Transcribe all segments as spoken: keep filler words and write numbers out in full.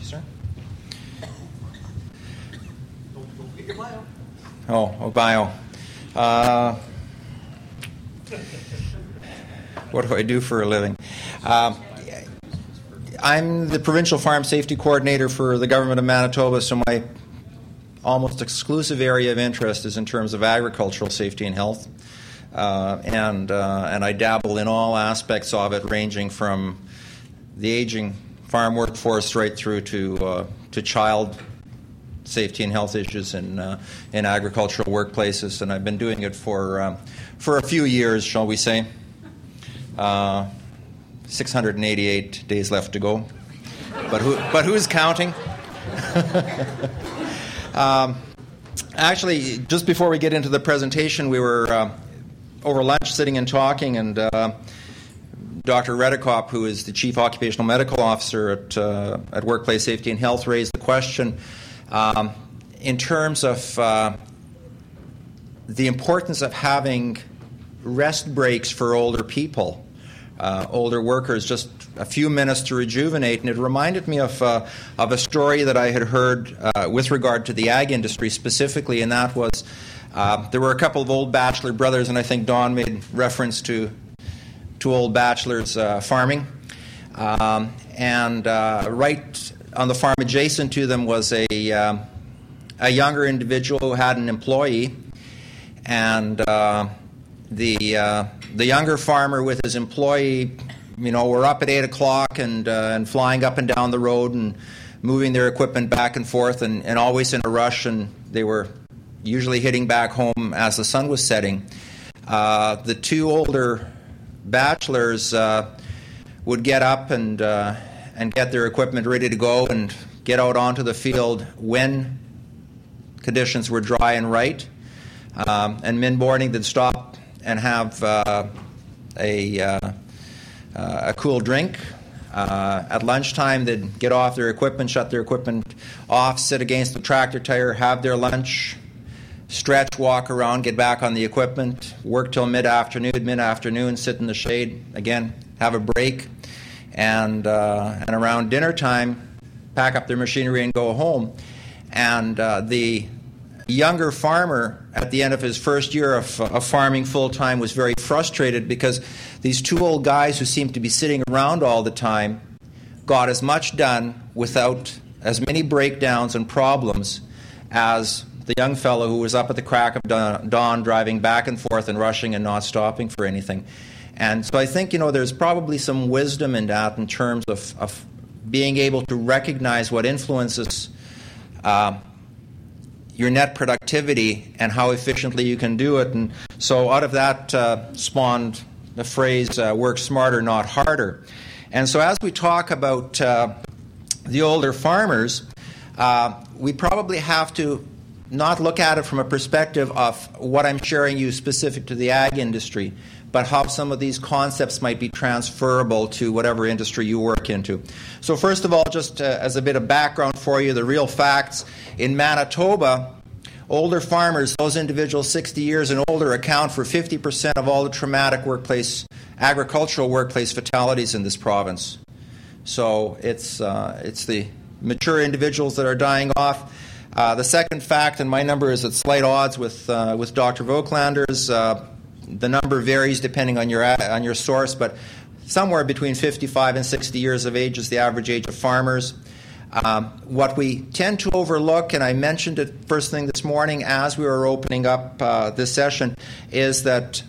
sir. Oh, oh, bio. Uh, what do I do for a living? Uh, I'm the Provincial Farm Safety Coordinator for the Government of Manitoba, so my almost exclusive area of interest is in terms of agricultural safety and health. Uh, and, uh, and I dabble in all aspects of it, ranging from the aging farm workforce right through to, uh, to child safety and health issues in uh, in agricultural workplaces, and I've been doing it for um, for a few years, shall we say. Uh, six hundred eighty-eight days left to go, but who but who's counting? um, actually, just before we get into the presentation, we were uh, over lunch sitting and talking, and uh, Doctor Redekop, who is the Chief Occupational Medical Officer at uh, at Workplace Safety and Health, raised the question. Um, in terms of uh, the importance of having rest breaks for older people, uh, older workers, just a few minutes to rejuvenate. And it reminded me of uh, of a story that I had heard uh, with regard to the ag industry specifically, and that was uh, there were a couple of old bachelor brothers, and I think Don made reference to to old bachelors uh, farming, um, and uh, right on the farm adjacent to them was a uh, a younger individual who had an employee, and uh, the uh, the younger farmer with his employee, you know, were up at eight o'clock and uh, and flying up and down the road and moving their equipment back and forth, and, and always in a rush, and they were usually hitting back home as the sun was setting. Uh, the two older bachelors uh, would get up and uh, and get their equipment ready to go and get out onto the field when conditions were dry and right. Um, and mid-morning they'd stop and have uh, a, uh, uh, a cool drink. Uh, at lunchtime they'd get off their equipment, shut their equipment off, sit against the tractor tire, have their lunch, stretch, walk around, get back on the equipment, work till mid-afternoon, mid-afternoon, sit in the shade, again, have a break. And uh, and around dinner time, pack up their machinery and go home. And uh, the younger farmer, at the end of his first year of, of farming full time, was very frustrated because these two old guys who seemed to be sitting around all the time got as much done without as many breakdowns and problems as the young fellow who was up at the crack of dawn, driving back and forth and rushing and not stopping for anything. And so I think, you know, there's probably some wisdom in that in terms of, of being able to recognize what influences uh, your net productivity and how efficiently you can do it. And so out of that uh, spawned the phrase, uh, work smarter, not harder. And so as we talk about uh, the older farmers, uh, we probably have to not look at it from a perspective of what I'm sharing you specific to the ag industry, but how some of these concepts might be transferable to whatever industry you work into. So first of all, just uh, as a bit of background for you, the real facts. In Manitoba, older farmers, those individuals sixty years and older, account for fifty percent of all the traumatic workplace, agricultural workplace fatalities in this province. So it's, uh, it's the mature individuals that are dying off. Uh, the second fact, and my number is at slight odds with, uh, with Doctor Vogtlander's, uh, the number varies depending on your on your source, but somewhere between fifty-five and sixty years of age is the average age of farmers. Um, what we tend to overlook, and I mentioned it first thing this morning as we were opening up uh, this session, is that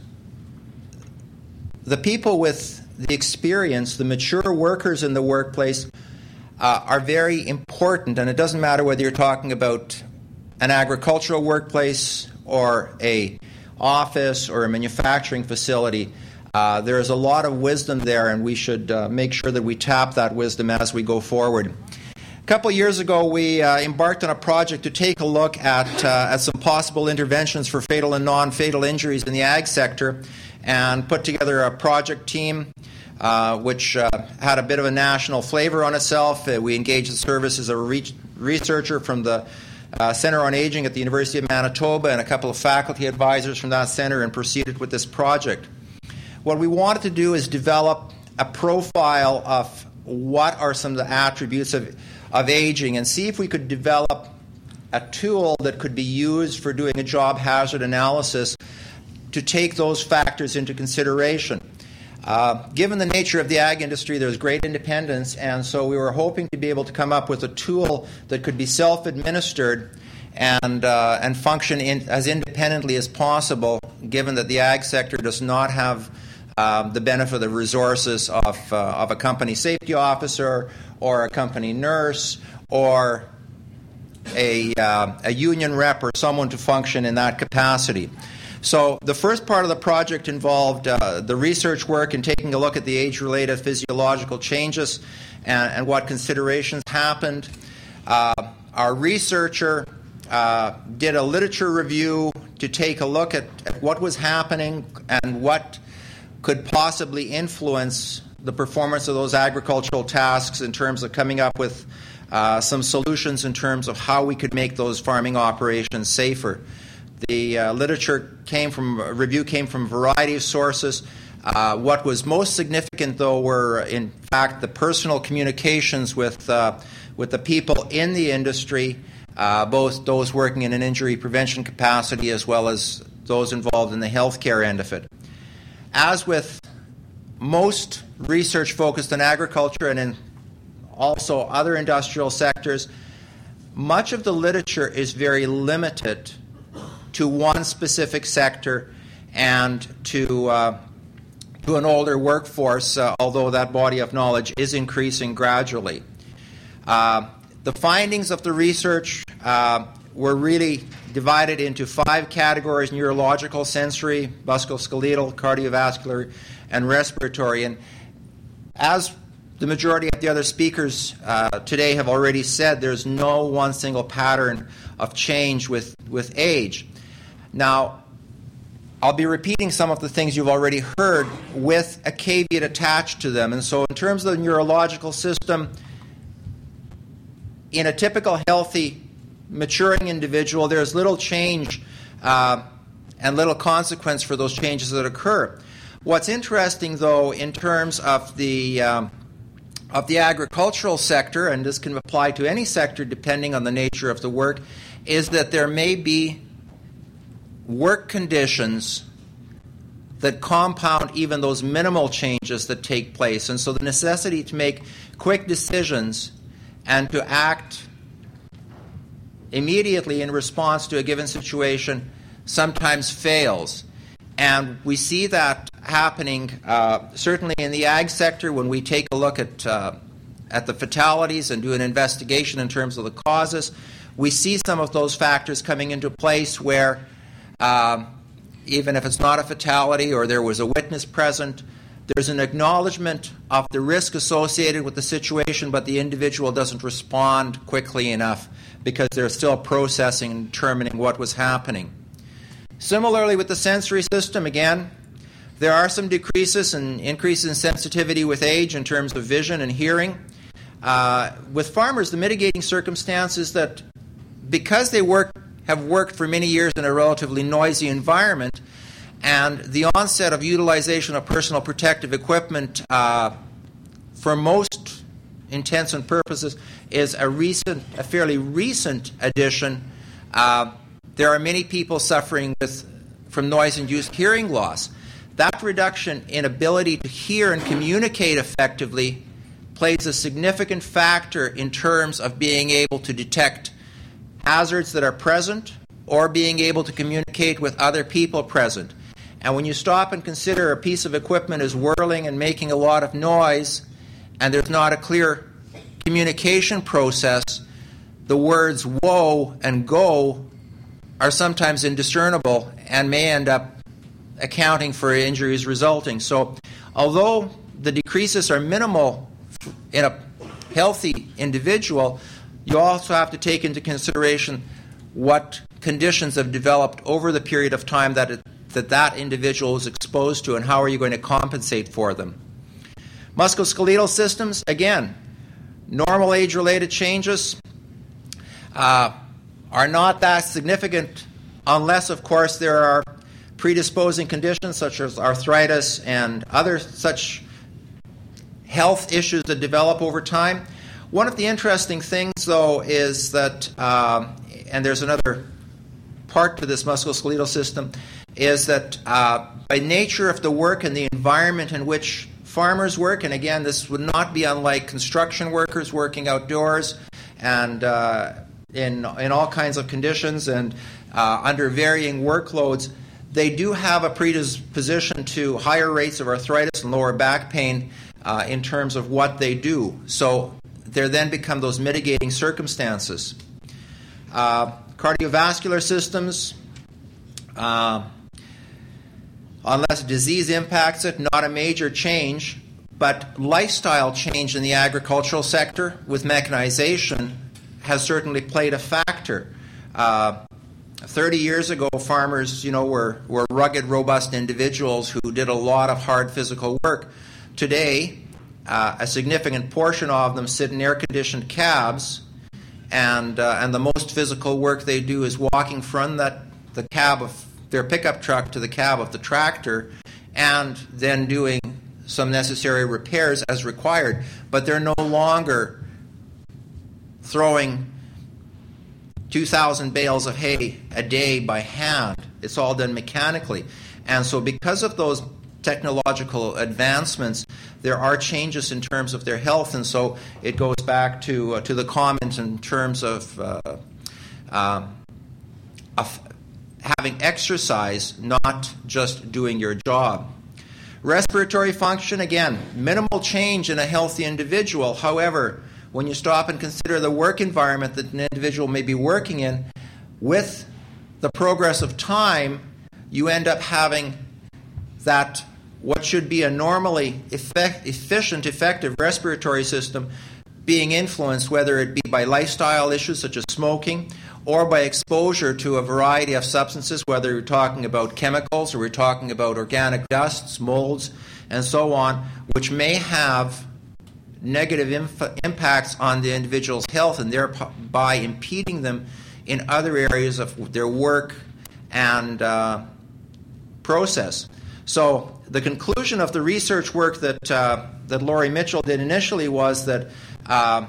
the people with the experience, the mature workers in the workplace, uh, are very important, and it doesn't matter whether you're talking about an agricultural workplace or a office or a manufacturing facility. Uh, there is a lot of wisdom there, and we should uh, make sure that we tap that wisdom as we go forward. A couple years ago, we uh, embarked on a project to take a look at, uh, at some possible interventions for fatal and non-fatal injuries in the ag sector, and put together a project team uh, which uh, had a bit of a national flavor on itself. Uh, we engaged the services of a re- researcher from the Uh, Center on Aging at the University of Manitoba and a couple of faculty advisors from that center, and proceeded with this project. What we wanted to do is develop a profile of what are some of the attributes of, of aging and see if we could develop a tool that could be used for doing a job hazard analysis to take those factors into consideration. Uh, given the nature of the ag industry, there's great independence, and so we were hoping to be able to come up with a tool that could be self-administered and uh, and function in, as independently as possible, given that the ag sector does not have um, the benefit of the resources of, uh, of a company safety officer or a company nurse or a, uh, a union rep or someone to function in that capacity. So the first part of the project involved uh, the research work and taking a look at the age-related physiological changes and, and what considerations happened. Uh, our researcher uh, did a literature review to take a look at, at what was happening and what could possibly influence the performance of those agricultural tasks in terms of coming up with uh, some solutions in terms of how we could make those farming operations safer. The uh, literature came from, a review came from a variety of sources. Uh, what was most significant, though, were in fact the personal communications with, uh, with the people in the industry, uh, both those working in an injury prevention capacity as well as those involved in the healthcare end of it. As with most research focused on agriculture and in also other industrial sectors, much of the literature is very limited to one specific sector and to uh, to an older workforce, uh, although that body of knowledge is increasing gradually. Uh, the findings of the research uh, were really divided into five categories: neurological, sensory, musculoskeletal, cardiovascular, and respiratory. And as the majority of the other speakers uh, today have already said, there's no one single pattern of change with, with age. Now, I'll be repeating some of the things you've already heard with a caveat attached to them. And so in terms of the neurological system, in a typical healthy, maturing individual, there's little change uh, and little consequence for those changes that occur. What's interesting, though, in terms of the um, of the agricultural sector, and this can apply to any sector depending on the nature of the work, is that there may be work conditions that compound even those minimal changes that take place. And so the necessity to make quick decisions and to act immediately in response to a given situation sometimes fails. And we see that happening uh, certainly in the ag sector when we take a look at, uh, at the fatalities and do an investigation in terms of the causes. We see some of those factors coming into place where Um, even if it's not a fatality or there was a witness present, there's an acknowledgement of the risk associated with the situation, but the individual doesn't respond quickly enough because they're still processing and determining what was happening. Similarly with the sensory system, again, there are some decreases and increases in sensitivity with age in terms of vision and hearing. Uh, with farmers, the mitigating circumstance is that because they work have worked for many years in a relatively noisy environment, and the onset of utilization of personal protective equipment uh, for most intents and purposes is a recent, a fairly recent addition. Uh, there are many people suffering with, from noise-induced hearing loss. That reduction in ability to hear and communicate effectively plays a significant factor in terms of being able to detect hazards that are present or being able to communicate with other people present. And when you stop and consider a piece of equipment is whirling and making a lot of noise and there's not a clear communication process, the words whoa and go are sometimes indiscernible and may end up accounting for injuries resulting. So although the decreases are minimal in a healthy individual, you also have to take into consideration what conditions have developed over the period of time that it, that, that individual is exposed to, and how are you going to compensate for them. Musculoskeletal systems, again, normal age-related changes uh, are not that significant unless, of course, there are predisposing conditions such as arthritis and other such health issues that develop over time. One of the interesting things, though, is that, uh, and there's another part to this musculoskeletal system, is that uh, by nature of the work and the environment in which farmers work, and again, this would not be unlike construction workers working outdoors and uh, in, in all kinds of conditions and uh, under varying workloads, they do have a predisposition to higher rates of arthritis and lower back pain uh, in terms of what they do. So there then become those mitigating circumstances. Uh, cardiovascular systems, uh, unless disease impacts it, not a major change, but lifestyle change in the agricultural sector with mechanization has certainly played a factor. Uh, thirty years ago, farmers, you know, were, were rugged, robust individuals who did a lot of hard physical work. Today, uh, a significant portion of them sit in air-conditioned cabs, and uh, and the most physical work they do is walking from that the cab of their pickup truck to the cab of the tractor, and then doing some necessary repairs as required. But they're no longer throwing two thousand bales of hay a day by hand. It's all done mechanically. And so because of those technological advancements, there are changes in terms of their health, and so it goes back to uh, to the comment in terms of, uh, uh, of having exercise, not just doing your job. Respiratory function, again, minimal change in a healthy individual. However, when you stop and consider the work environment that an individual may be working in, with the progress of time, you end up having that what should be a normally effect, efficient, effective respiratory system being influenced, whether it be by lifestyle issues such as smoking or by exposure to a variety of substances, whether you're talking about chemicals or we're talking about organic dusts, molds, and so on, which may have negative inf- impacts on the individual's health and thereby impeding them in other areas of their work and uh, process. So the conclusion of the research work that uh, that Laurie Mitchell did initially was that uh,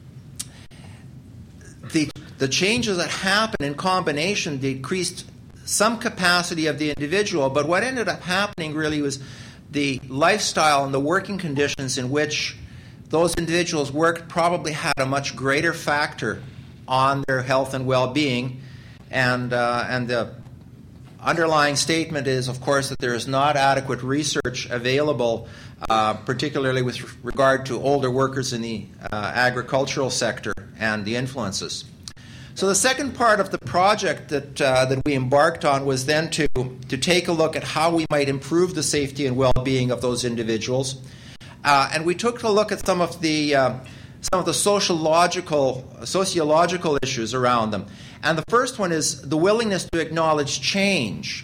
the the changes that happen in combination decreased some capacity of the individual, but what ended up happening really was the lifestyle and the working conditions in which those individuals worked probably had a much greater factor on their health and well-being, and uh, and the underlying statement is, of course, that there is not adequate research available, uh, particularly with regard to older workers in the uh, agricultural sector and the influences. So the second part of the project that uh, that we embarked on was then to to take a look at how we might improve the safety and well-being of those individuals. Uh, and we took a look at some of the uh, some of the sociological sociological issues around them. And the first one is the willingness to acknowledge change.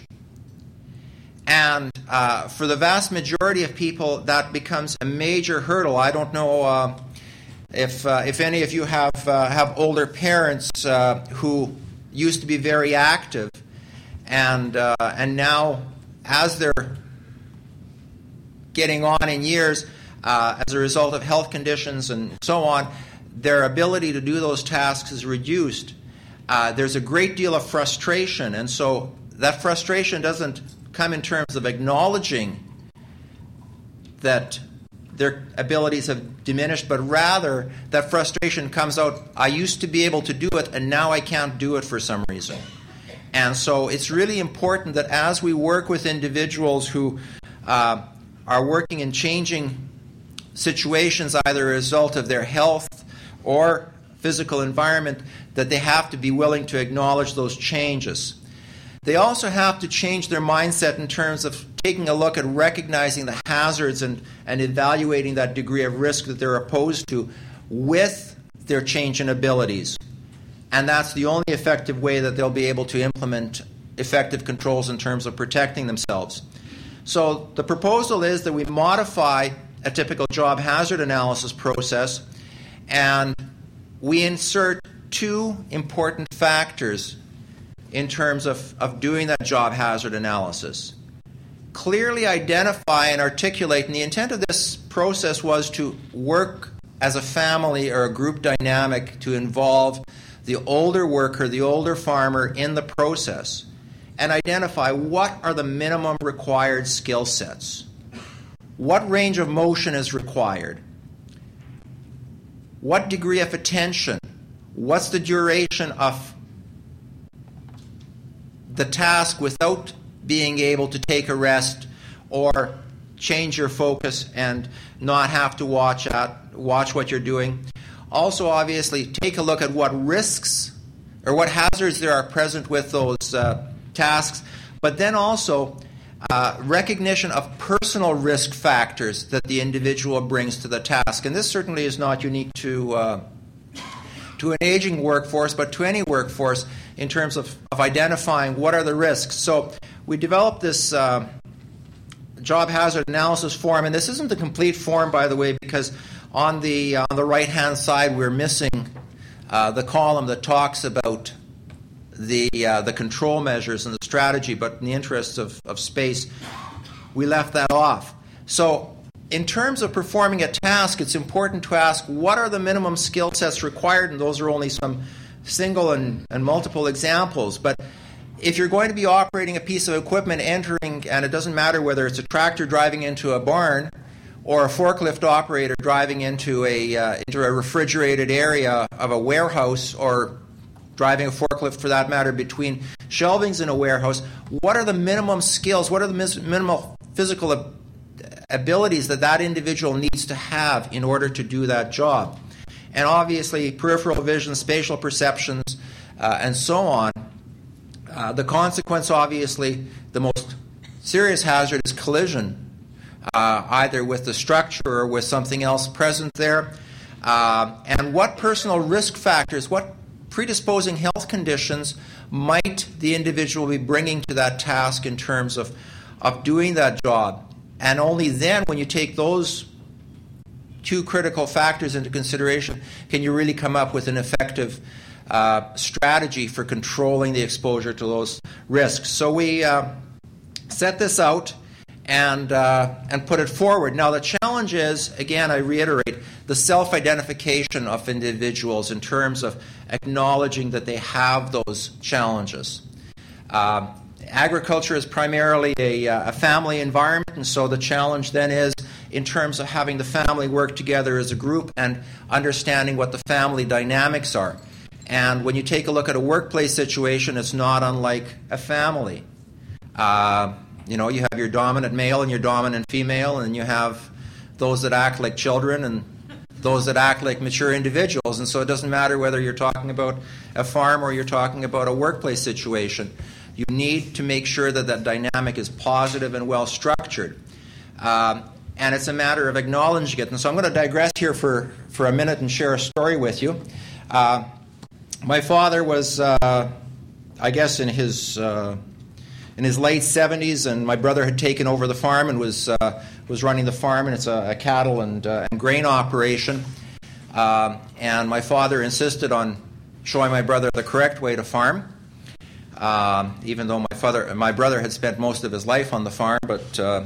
And uh, for the vast majority of people, that becomes a major hurdle. I don't know uh, if uh, if any of you have uh, have older parents uh, who used to be very active, and uh, and now as they're getting on in years, Uh, as a result of health conditions and so on, their ability to do those tasks is reduced. Uh, there's a great deal of frustration, and so that frustration doesn't come in terms of acknowledging that their abilities have diminished, but rather that frustration comes out, I used to be able to do it, and now I can't do it for some reason. And so it's really important that as we work with individuals who uh, are working in changing situations, either a result of their health or physical environment, that they have to be willing to acknowledge those changes. They also have to change their mindset in terms of taking a look at recognizing the hazards and, and evaluating that degree of risk that they're opposed to with their change in abilities. And that's the only effective way that they'll be able to implement effective controls in terms of protecting themselves. So the proposal is that we modify a typical job hazard analysis process, and we insert two important factors in terms of, of doing that job hazard analysis. Clearly identify and articulate, and the intent of this process was to work as a family or a group dynamic to involve the older worker, the older farmer in the process, and identify what are the minimum required skill sets. What range of motion is required? What degree of attention? What's the duration of the task without being able to take a rest or change your focus and not have to watch at, watch what you're doing? Also, obviously, take a look at what risks or what hazards there are present with those uh, tasks, but then also uh, recognition of personal risk factors that the individual brings to the task. And this certainly is not unique to uh, to an aging workforce, but to any workforce in terms of, of identifying what are the risks. So we developed this uh, job hazard analysis form, and this isn't the complete form, by the way, because on the on the right-hand side we're missing uh, the column that talks about the uh, the control measures and the strategy, but in the interest of, of space, we left that off. So in terms of performing a task, it's important to ask what are the minimum skill sets required, and those are only some single and, and multiple examples. But if you're going to be operating a piece of equipment entering, and it doesn't matter whether it's a tractor driving into a barn or a forklift operator driving into a uh, into a refrigerated area of a warehouse, or driving a forklift for that matter between shelvings in a warehouse, what are the minimum skills, what are the mis- minimal physical ab- abilities that that individual needs to have in order to do that job? And obviously peripheral vision, spatial perceptions, uh, and so on. Uh, the consequence, obviously, the most serious hazard is collision, uh, either with the structure or with something else present there. Uh, and what personal risk factors, what predisposing health conditions might the individual be bringing to that task in terms of, of doing that job? And only then, when you take those two critical factors into consideration, can you really come up with an effective uh, strategy for controlling the exposure to those risks. So we uh, set this out and uh, and put it forward. Now the challenge is, again, I reiterate, the self-identification of individuals in terms of acknowledging that they have those challenges. Uh, agriculture is primarily a, a family environment, and so the challenge then is in terms of having the family work together as a group and understanding what the family dynamics are. And when you take a look at a workplace situation, it's not unlike a family. Uh, you know, you have your dominant male and your dominant female, and you have those that act like children and those that act like mature individuals. And so it doesn't matter whether you're talking about a farm or you're talking about a workplace situation. You need to make sure that that dynamic is positive and well structured. Um, and it's a matter of acknowledging it. And so I'm going to digress here for, for a minute and share a story with you. Uh, my father was, uh, I guess, in his uh, in his late seventies, and my brother had taken over the farm and was uh, was running the farm, and it's a, a cattle and, uh, and grain operation. Uh, and my father insisted on showing my brother the correct way to farm. Uh, even though my father, my brother had spent most of his life on the farm, but uh,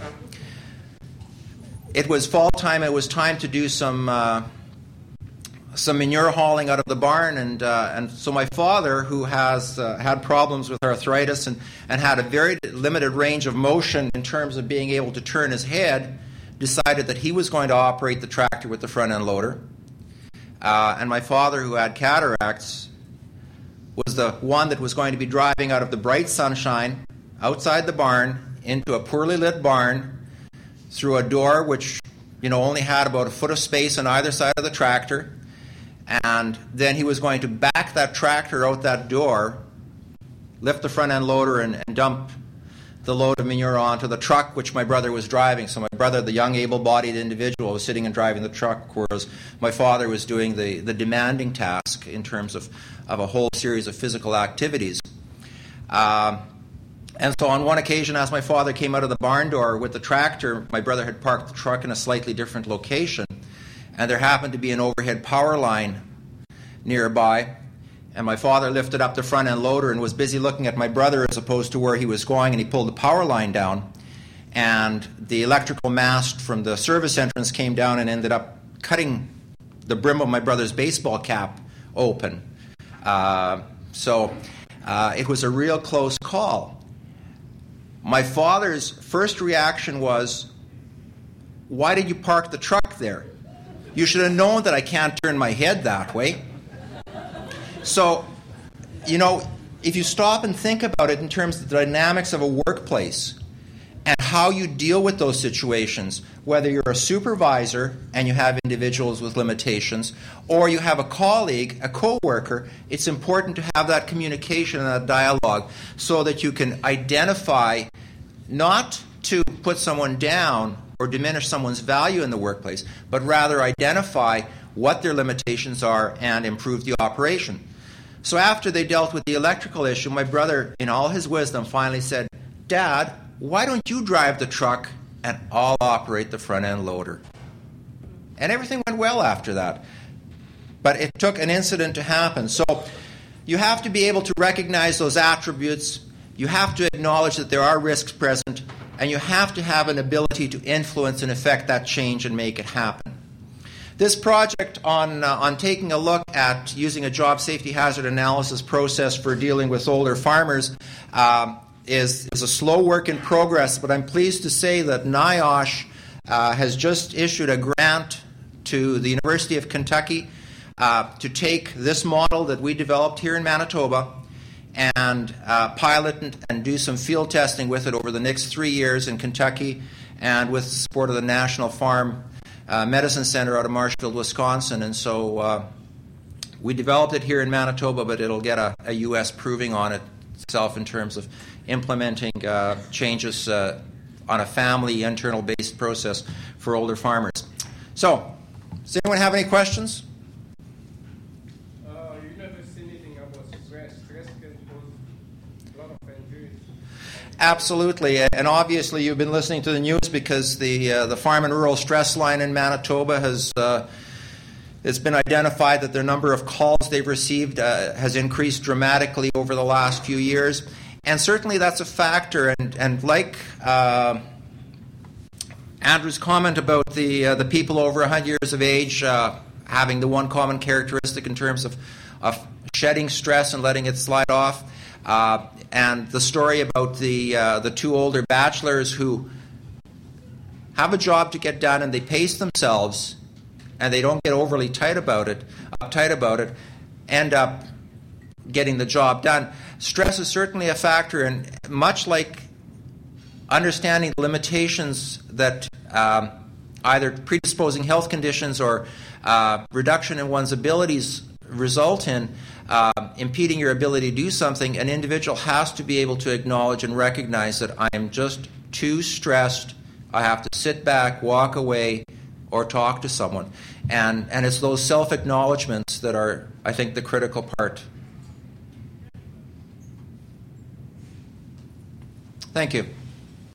it was fall time. It was time to do some uh, some manure hauling out of the barn, and uh, and so my father, who has uh, had problems with arthritis and, and had a very limited range of motion in terms of being able to turn his head, decided that he was going to operate the tractor with the front end loader. Uh, and my father, who had cataracts, was the one that was going to be driving out of the bright sunshine outside the barn into a poorly lit barn through a door which, you know, only had about a foot of space on either side of the tractor. And then he was going to back that tractor out that door, lift the front end loader, and, and dump the load of manure onto the truck which my brother was driving. So my brother, the young able-bodied individual, was sitting and driving the truck, whereas my father was doing the, the demanding task in terms of, of a whole series of physical activities. Uh, and so on one occasion, as my father came out of the barn door with the tractor, my brother had parked the truck in a slightly different location, and there happened to be an overhead power line nearby. And my father lifted up the front end loader and was busy looking at my brother as opposed to where he was going, and he pulled the power line down. And the electrical mast from the service entrance came down and ended up cutting the brim of my brother's baseball cap open. Uh, so uh, it was a real close call. My father's first reaction was, "Why did you park the truck there? You should have known that I can't turn my head that way." So, you know, if you stop and think about it in terms of the dynamics of a workplace and how you deal with those situations, whether you're a supervisor and you have individuals with limitations, or you have a colleague, a co-worker, it's important to have that communication and that dialogue so that you can identify, not to put someone down or diminish someone's value in the workplace, but rather identify what their limitations are and improve the operation. So after they dealt with the electrical issue, my brother, in all his wisdom, finally said, "Dad, why don't you drive the truck and I'll operate the front-end loader?" And everything went well after that. But it took an incident to happen. So you have to be able to recognize those attributes. You have to acknowledge that there are risks present, and you have to have an ability to influence and affect that change and make it happen. This project on, uh, on taking a look at using a job safety hazard analysis process for dealing with older farmers um, is, is a slow work in progress, but I'm pleased to say that NIOSH uh, has just issued a grant to the University of Kentucky uh, to take this model that we developed here in Manitoba and uh, pilot and, and do some field testing with it over the next three years in Kentucky, and with the support of the National Farm uh, Medicine Center out of Marshfield, Wisconsin. And so uh, we developed it here in Manitoba, but it'll get a, a U S proving on it itself in terms of implementing uh, changes uh, on a family internal-based process for older farmers. So, does anyone have any questions? Absolutely, and obviously you've been listening to the news because the uh, the Farm and Rural Stress Line in Manitoba has uh, it's been identified that the number of calls they've received uh, has increased dramatically over the last few years, and certainly that's a factor. And and like uh, Andrew's comment about the uh, the people over one hundred years of age uh, having the one common characteristic in terms of of shedding stress and letting it slide off. Uh, and the story about the uh, the two older bachelors who have a job to get done and they pace themselves and they don't get overly tight about it, uptight about it, end up getting the job done. Stress is certainly a factor, and much like understanding the limitations that um, either predisposing health conditions or uh, reduction in one's abilities result in uh, impeding your ability to do something, an individual has to be able to acknowledge and recognize that I am just too stressed, I have to sit back, walk away, or talk to someone. And, and it's those self-acknowledgements that are, I think, the critical part. Thank you.